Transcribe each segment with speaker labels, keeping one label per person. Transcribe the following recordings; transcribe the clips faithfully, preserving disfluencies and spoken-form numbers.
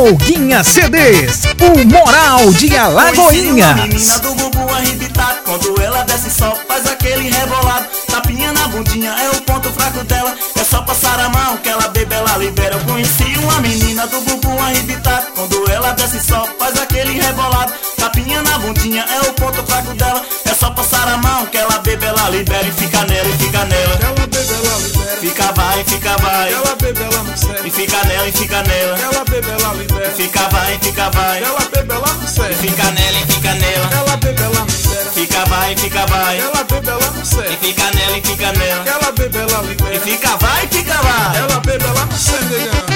Speaker 1: Folguinha C Ds, o Moral de Alagoinhas.
Speaker 2: Conheci uma menina do bumbum arrebitado, quando ela desce só faz aquele rebolado. Tapinha na bundinha é o ponto fraco dela, é só passar a mão que ela bebe, ela libera. Eu conheci uma menina do bumbum arrebitado, quando ela desce só faz aquele rebolado. Tapinha na bundinha é o ponto fraco dela, é só passar a mão que ela bebe, ela libera. E fica nela, e fica nela,
Speaker 3: Ela bebe, ela libera.
Speaker 2: fica vai, fica vai,
Speaker 3: Ela bebe, ela não
Speaker 2: e
Speaker 3: serve.
Speaker 2: fica nela, e fica nela,
Speaker 3: Ela bebe, ela libera.
Speaker 2: fica vai, fica vai,
Speaker 3: Ela bebe, ela não serve.
Speaker 2: fica nela, e fica nela,
Speaker 3: Ela bebe, ela não libera.
Speaker 2: fica vai, fica vai,
Speaker 3: Ela bebe, ela não
Speaker 2: e
Speaker 3: serve.
Speaker 2: fica nela, e fica nela,
Speaker 3: Ela bebe, ela
Speaker 2: e
Speaker 3: libera.
Speaker 2: fica vai, fica vai.
Speaker 3: Ela bebe, ela não serve, negão.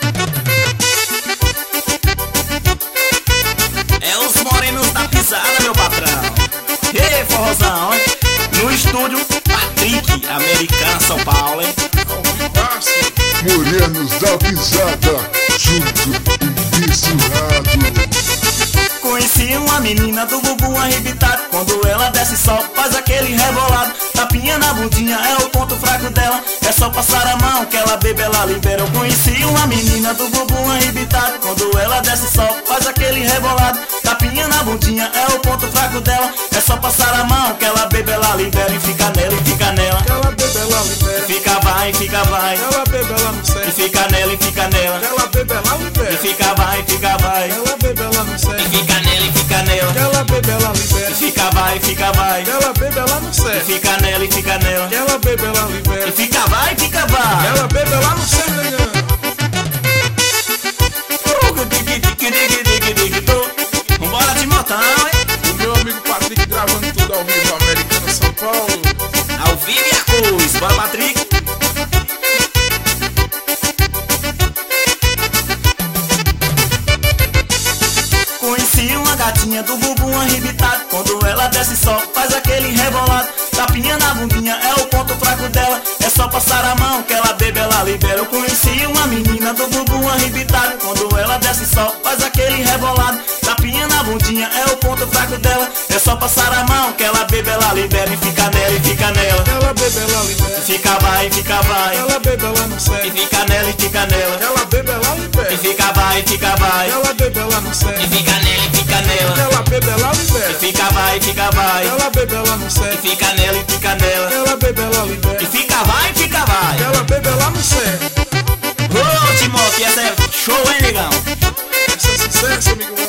Speaker 2: É os morenos da pisada, meu patrão. Ei, forrozão, hein? No estúdio, Patrick, Americana, São Paulo, hein?
Speaker 4: Morenos da pisada, junto e misturado.
Speaker 2: Conheci uma menina do bumbum arrebitado, quando ela desce só faz aquele rebolado. Tapinha na bundinha é o ponto fraco dela, é só passar a mão que ela bebe, ela libera. Eu conheci uma menina do bumbum arrebitado, quando ela desce só faz aquele rebolado. Tapinha na bundinha é o ponto fraco dela, é só passar a mão que ela bebe, ela libera. E fica nela, e fica nela,
Speaker 3: Ela bebe, ela libera.
Speaker 2: fica vai, fica vai,
Speaker 3: Ela bebe, ela não
Speaker 2: e
Speaker 3: serve.
Speaker 2: fica nela, e fica nela,
Speaker 3: Ela bebe, ela
Speaker 2: e
Speaker 3: libera.
Speaker 2: fica vai, fica vai,
Speaker 3: Ela bebe, ela não
Speaker 2: e
Speaker 3: serve.
Speaker 2: fica nela, e fica nela,
Speaker 3: Ela bebe, ela
Speaker 2: e
Speaker 3: libera.
Speaker 2: fica vai, fica vai,
Speaker 3: Ela bebe, ela não
Speaker 2: e
Speaker 3: serve.
Speaker 2: fica nela, e fica nela,
Speaker 3: Ela bebe, ela
Speaker 2: e
Speaker 3: libera.
Speaker 2: fica vai, fica vai.
Speaker 3: Ela bebe, ela não serve, negão.
Speaker 2: Vambora de motão, hein?
Speaker 3: O meu amigo Patrick gravando tudo ao vivo, Americana, São Paulo.
Speaker 2: Ao vivo e a cores, bora Patrick. Conheci uma gatinha do bumbum arrebitado, quando ela desce só faz aquele rebolado. Tapinha na bundinha é o ponto fraco dela, é só passar a mão que ela bebe, ela libera. Eu conheci uma menina do bumbum arrebitado, quando ela desce só faz aquele rebolado. Tapinha na bundinha é o ponto fraco dela, é só passar a mão que ela bebe, ela libera. E fica nela, e fica nela,
Speaker 3: Ela bebe, ela libera.
Speaker 2: fica vai, fica vai,
Speaker 3: Ela bebe, ela não
Speaker 2: e
Speaker 3: serve.
Speaker 2: fica nela, e fica nela,
Speaker 3: Ela bebe, ela
Speaker 2: e
Speaker 3: libera.
Speaker 2: fica vai, fica vai,
Speaker 3: Ela bebe, ela não
Speaker 2: e
Speaker 3: serve.
Speaker 2: fica nela, e fica nela,
Speaker 3: Ela bebe, ela
Speaker 2: e
Speaker 3: libera.
Speaker 2: fica vai, fica vai,
Speaker 3: Ela bebe, ela não
Speaker 2: e
Speaker 3: serve.
Speaker 2: fica nela, e fica nela,
Speaker 3: Ela bebe, ela
Speaker 2: e
Speaker 3: libera.
Speaker 2: fica vai, fica vai.
Speaker 3: Ela bebe, ela não serve.
Speaker 2: Ô Timóteo, essa é show, hein, negão?
Speaker 3: Esse é sucesso, amigo.